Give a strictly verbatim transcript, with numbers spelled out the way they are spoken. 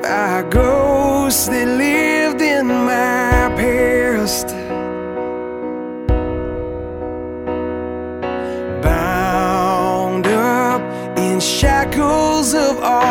are ghosts that lived in my past, bound up in shackles of all